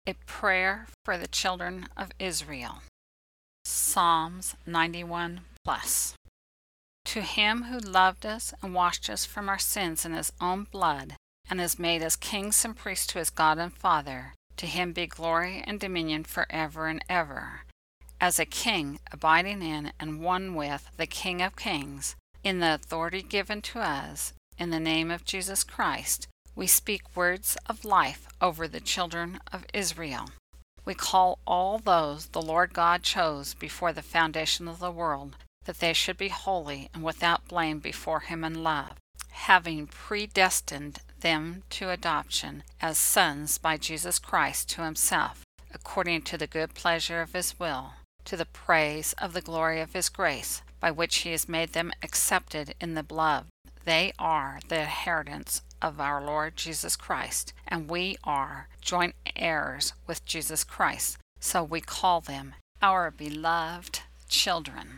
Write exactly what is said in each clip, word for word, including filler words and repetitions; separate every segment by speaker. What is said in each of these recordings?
Speaker 1: A prayer for the children of Israel. Psalms ninety-one plus. To him who loved us and washed us from our sins in his own blood, and has made us kings and priests to his God and Father, to him be glory and dominion forever and ever. As a king, abiding in and one with the King of Kings, in the authority given to us, in the name of Jesus Christ, we speak words of life over the children of Israel. We call all those the Lord God chose before the foundation of the world, that they should be holy and without blame before him in love, having predestined them to adoption as sons by Jesus Christ to himself, according to the good pleasure of his will, to the praise of the glory of his grace, by which he has made them accepted in the beloved. They are the inheritance of our Lord Jesus Christ, and we are joint heirs with Jesus Christ, so we call them our beloved children.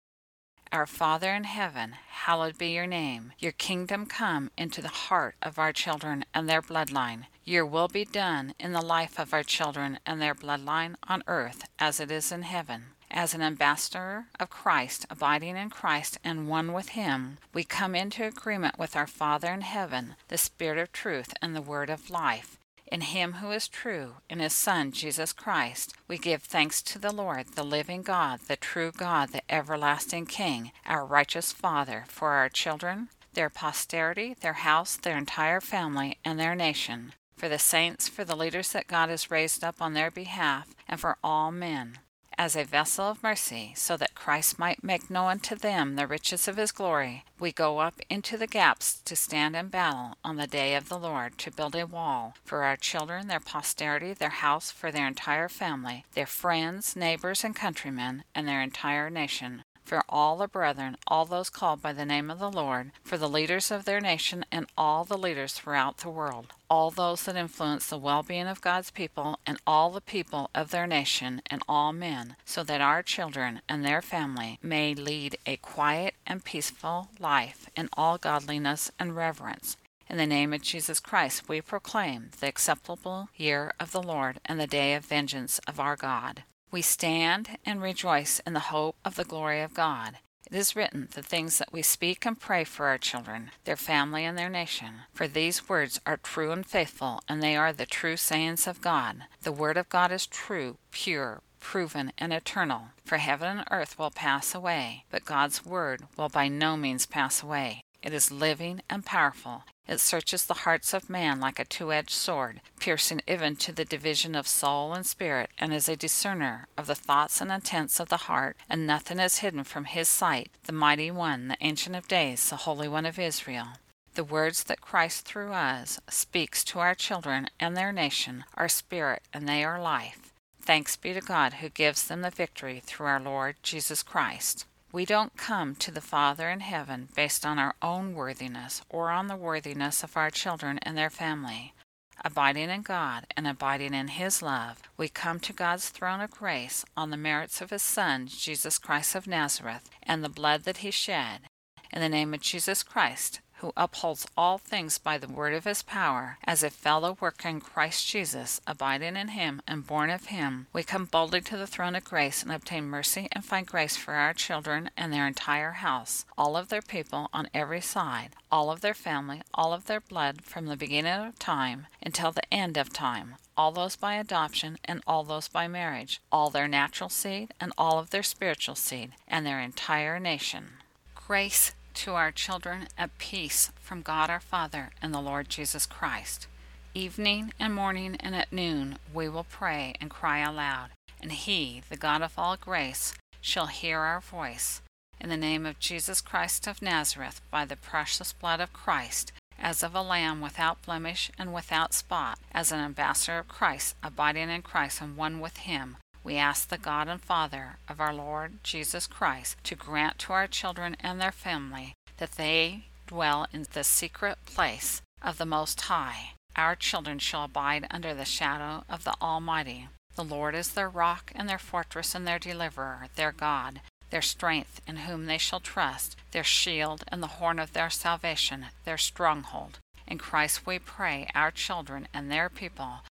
Speaker 1: Our Father in heaven, hallowed be your name. Your kingdom come into the heart of our children and their bloodline. Your will be done in the life of our children and their bloodline on earth as it is in heaven. As an ambassador of Christ, abiding in Christ and one with him, we come into agreement with our Father in heaven, the Spirit of truth and the Word of life. In him who is true, in his Son, Jesus Christ, we give thanks to the Lord, the living God, the true God, the everlasting King, our righteous Father, for our children, their posterity, their house, their entire family, and their nation, for the saints, for the leaders that God has raised up on their behalf, and for all men, as a vessel of mercy, so that Christ might make known to them the riches of his glory. We go up into the gaps to stand in battle on the day of the Lord, to build a wall for our children, their posterity, their house, for their entire family, their friends, neighbors, and countrymen, and their entire nation, for all the brethren, all those called by the name of the Lord, for the leaders of their nation and all the leaders throughout the world, all those that influence the well-being of God's people and all the people of their nation and all men, so that our children and their family may lead a quiet and peaceful life in all godliness and reverence. In the name of Jesus Christ we proclaim the acceptable year of the Lord and the day of vengeance of our God. We stand and rejoice in the hope of the glory of God. It is written, the things that we speak and pray for our children, their family, and their nation. For these words are true and faithful, and they are the true sayings of God. The word of God is true, pure, proven, and eternal. For heaven and earth will pass away, but God's word will by no means pass away. It is living and powerful. It searches the hearts of man like a two-edged sword, piercing even to the division of soul and spirit, and is a discerner of the thoughts and intents of the heart, and nothing is hidden from his sight, the Mighty One, the Ancient of Days, the Holy One of Israel. The words that Christ through us speaks to our children and their nation are spirit, and they are life. Thanks be to God who gives them the victory through our Lord Jesus Christ. We don't come to the Father in heaven based on our own worthiness or on the worthiness of our children and their family. Abiding in God and abiding in his love, we come to God's throne of grace on the merits of his Son, Jesus Christ of Nazareth, and the blood that he shed. In the name of Jesus Christ, who upholds all things by the word of his power, as a fellow worker in Christ Jesus, abiding in him and born of him, we come boldly to the throne of grace and obtain mercy and find grace for our children and their entire house, all of their people on every side, all of their family, all of their blood from the beginning of time until the end of time, all those by adoption and all those by marriage, all their natural seed and all of their spiritual seed, and their entire nation. Grace to our children at peace from God our Father and the Lord Jesus Christ. Evening and morning and at noon we will pray and cry aloud, and he, the God of all grace, shall hear our voice. In the name of Jesus Christ of Nazareth, by the precious blood of Christ, as of a lamb without blemish and without spot, as an ambassador of Christ, abiding in Christ and one with him, we ask the God and Father of our Lord Jesus Christ to grant to our children and their family that they dwell in the secret place of the Most High. Our children shall abide under the shadow of the Almighty. The Lord is their rock and their fortress and their deliverer, their God, their strength in whom they shall trust, their shield and the horn of their salvation, their stronghold. In Christ we pray our children and their people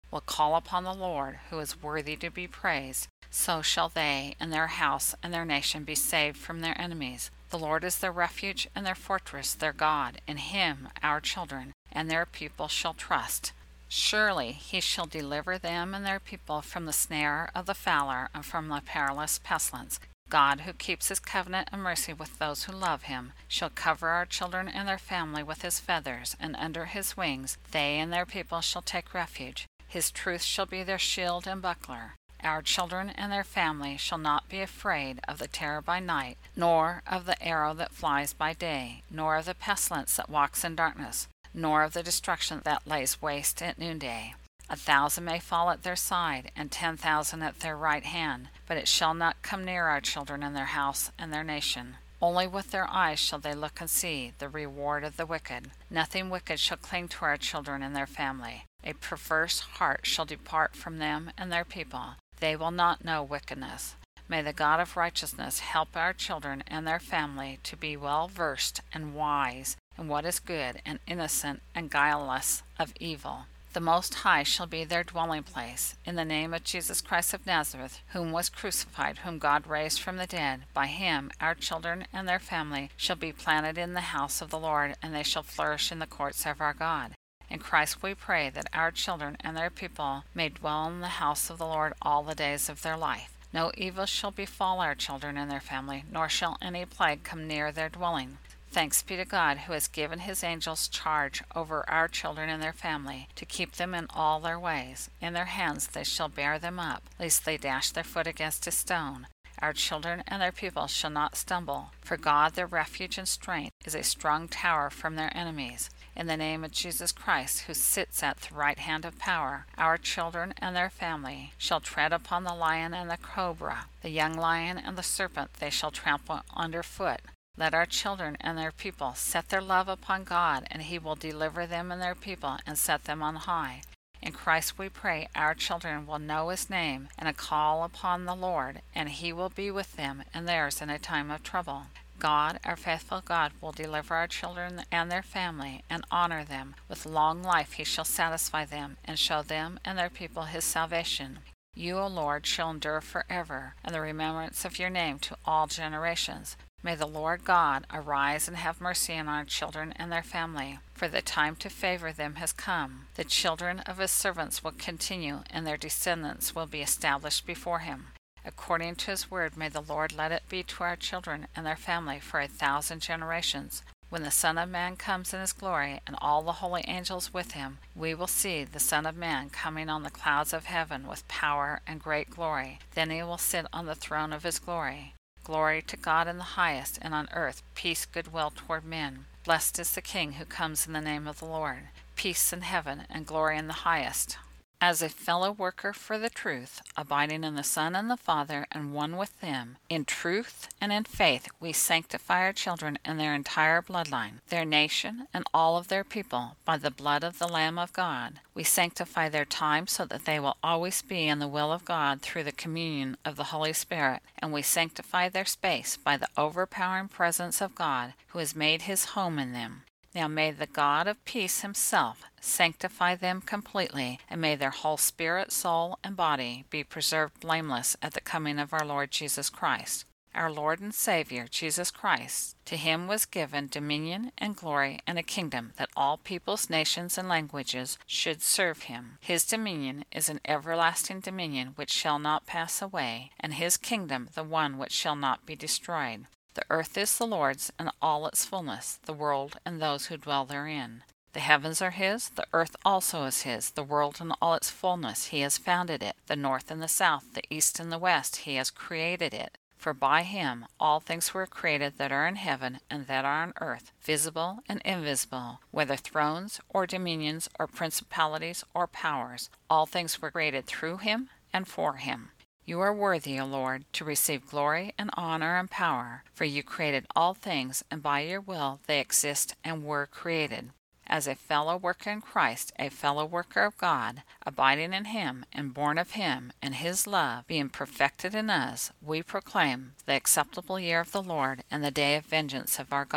Speaker 1: will call upon the Lord, who is worthy to be praised, so shall they and their house and their nation be saved from their enemies. The Lord is their refuge and their fortress, their God. In him our children and their people shall trust. Surely he shall deliver them and their people from the snare of the fowler and from the perilous pestilence. God, who keeps his covenant and mercy with those who love him, shall cover our children and their family with his feathers, and under his wings they and their people shall take refuge. His truth shall be their shield and buckler. Our children and their family shall not be afraid of the terror by night, nor of the arrow that flies by day, nor of the pestilence that walks in darkness, nor of the destruction that lays waste at noonday. A thousand may fall at their side, and ten thousand at their right hand, but it shall not come near our children and their house and their nation. Only with their eyes shall they look and see the reward of the wicked. Nothing wicked shall cling to our children and their family. A perverse heart shall depart from them and their people. They will not know wickedness. May the God of righteousness help our children and their family to be well versed and wise in what is good and innocent and guileless of evil. The Most High shall be their dwelling place. In the name of Jesus Christ of Nazareth, whom was crucified, whom God raised from the dead, by him our children and their family shall be planted in the house of the Lord, and they shall flourish in the courts of our God. In Christ we pray that our children and their people may dwell in the house of the Lord all the days of their life. No evil shall befall our children and their family, nor shall any plague come near their dwelling. Thanks be to God, who has given his angels charge over our children and their family, to keep them in all their ways. In their hands they shall bear them up, lest they dash their foot against a stone. Our children and their people shall not stumble, for God, their refuge and strength, is a strong tower from their enemies. In the name of Jesus Christ, who sits at the right hand of power, our children and their family shall tread upon the lion and the cobra, the young lion and the serpent they shall trample underfoot. Let our children and their people set their love upon God, and he will deliver them and their people and set them on high. In Christ we pray our children will know his name and call upon the Lord, and he will be with them and theirs in a time of trouble. God, our faithful God, will deliver our children and their family and honor them. With long life he shall satisfy them and show them and their people his salvation. You, O Lord, shall endure forever, and the remembrance of your name to all generations. May the Lord God arise and have mercy on our children and their family, for the time to favor them has come. The children of his servants will continue, and their descendants will be established before him. According to his word, may the Lord let it be to our children and their family for a thousand generations. When the Son of Man comes in his glory, and all the holy angels with him, we will see the Son of Man coming on the clouds of heaven with power and great glory. Then he will sit on the throne of his glory. Glory to God in the highest, and on earth peace, goodwill toward men. Blessed is the King who comes in the name of the Lord. Peace in heaven and glory in the highest. As a fellow worker for the truth, abiding in the Son and the Father, and one with them, in truth and in faith we sanctify our children and their entire bloodline, their nation, and all of their people, by the blood of the Lamb of God. We sanctify their time so that they will always be in the will of God through the communion of the Holy Spirit, and we sanctify their space by the overpowering presence of God, who has made his home in them. Now may the God of peace himself sanctify them completely, and may their whole spirit, soul, and body be preserved blameless at the coming of our Lord Jesus Christ. Our Lord and Savior, Jesus Christ, to him was given dominion and glory and a kingdom, that all peoples, nations, and languages should serve him. His dominion is an everlasting dominion which shall not pass away, and his kingdom the one which shall not be destroyed. The earth is the Lord's, and all its fullness, the world and those who dwell therein. The heavens are his, the earth also is his, the world and all its fullness. He has founded it. The north and the south, the east and the west, he has created it. For by him all things were created that are in heaven and that are on earth, visible and invisible, whether thrones or dominions or principalities or powers. All things were created through him and for him. You are worthy, O Lord, to receive glory and honor and power, for you created all things, and by your will they exist and were created. As a fellow worker in Christ, a fellow worker of God, abiding in him and born of him, and his love being perfected in us, we proclaim the acceptable year of the Lord and the day of vengeance of our God.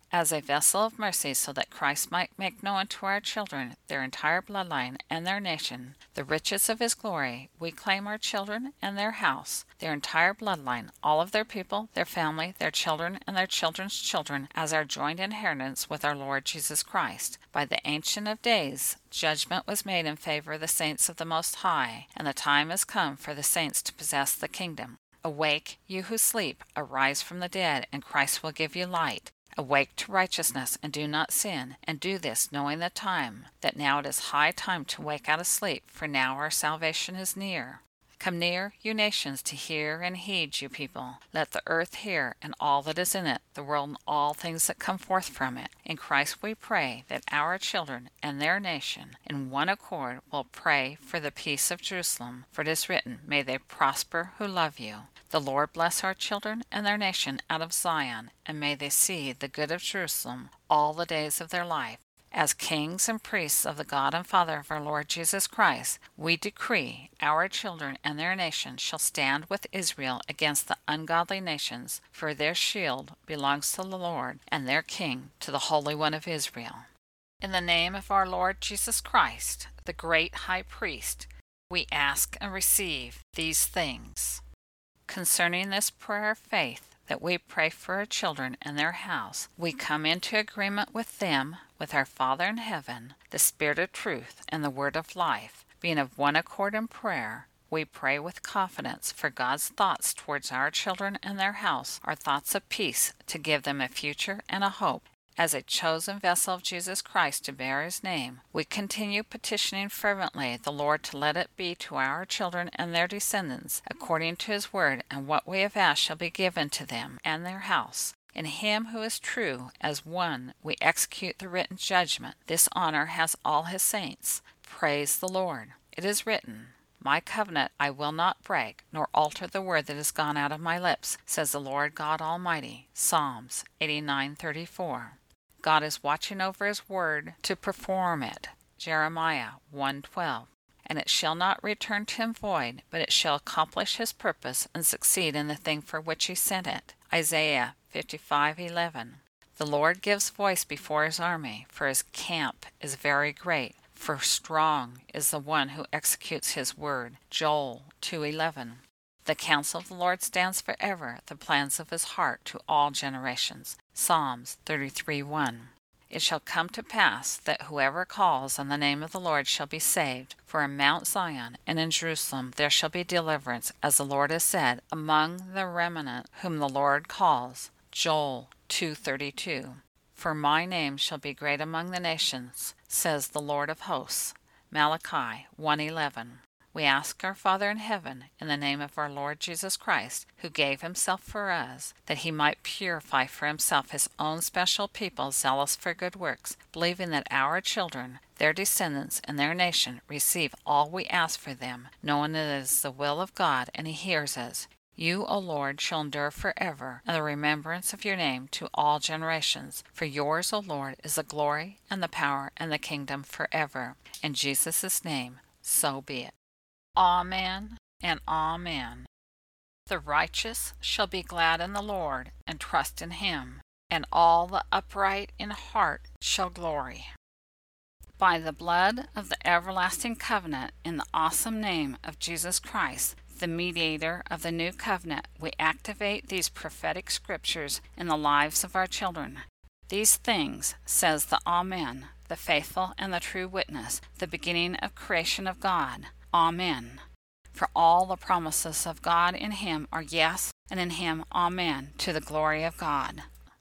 Speaker 1: as a vessel of mercy, so that Christ might make known to our children their entire bloodline and their nation the riches of his glory, we claim our children and their house, their entire bloodline, all of their people, their family, their children, and their children's children, as our joint inheritance with our Lord Jesus Christ. By the Ancient of Days, judgment was made in favor of the saints of the Most High, and the time is come for the saints to possess the kingdom. Awake, you who sleep, arise from the dead, and Christ will give you light. Awake to righteousness, and do not sin, and do this, knowing the time, that now it is high time to wake out of sleep, for now our salvation is near. Come near, you nations, to hear and heed, you people. Let the earth hear, and all that is in it, the world and all things that come forth from it. In Christ we pray that our children and their nation, in one accord, will pray for the peace of Jerusalem. For it is written, May they prosper who love you. The Lord bless our children and their nation out of Zion, and may they see the good of Jerusalem all the days of their life. As kings and priests of the God and Father of our Lord Jesus Christ, we decree our children and their nation shall stand with Israel against the ungodly nations, for their shield belongs to the Lord, and their king to the Holy One of Israel. In the name of our Lord Jesus Christ, the great high priest, we ask and receive these things. Concerning this prayer of faith, that we pray for our children and their house, we come into agreement with them, with our Father in heaven, the Spirit of truth, and the Word of life. Being of one accord in prayer, we pray with confidence, for God's thoughts towards our children and their house are thoughts of peace, to give them a future and a hope. As a chosen vessel of Jesus Christ to bear his name, we continue petitioning fervently the Lord to let it be to our children and their descendants, according to his word, and what we have asked shall be given to them and their house. In him who is true, as one, we execute the written judgment. This honor has all his saints. Praise the Lord. It is written, My covenant I will not break, nor alter the word that has gone out of my lips, says the Lord God Almighty. Psalms eighty-nine thirty-four. God is watching over his word to perform it. Jeremiah one twelve. And it shall not return to him void, but it shall accomplish his purpose and succeed in the thing for which he sent it. Isaiah fifty-five eleven. The Lord gives voice before his army, for his camp is very great. For strong is the one who executes his word. Joel two eleven. The counsel of the Lord stands forever, the plans of his heart to all generations. Psalms thirty-three one. It shall come to pass that whoever calls on the name of the Lord shall be saved. For in Mount Zion and in Jerusalem there shall be deliverance, as the Lord has said, among the remnant whom the Lord calls. Joel two thirty-two. For my name shall be great among the nations, says the Lord of hosts. Malachi one eleven. We ask our Father in heaven, in the name of our Lord Jesus Christ, who gave himself for us, that he might purify for himself his own special people zealous for good works, believing that our children, their descendants, and their nation receive all we ask for them, knowing it is the will of God, and he hears us. You, O Lord, shall endure forever, and the remembrance of your name to all generations. For yours, O Lord, is the glory, and the power, and the kingdom forever. In Jesus' name, so be it. Amen and amen. The righteous shall be glad in the Lord, and trust in him, and all the upright in heart shall glory. By the blood of the everlasting covenant, in the awesome name of Jesus Christ, the mediator of the new covenant, we activate these prophetic scriptures in the lives of our children. These things, says the Amen, the faithful and the true witness, the beginning of creation of God. Amen. For all the promises of God in him are yes, and in him amen, to the glory of God.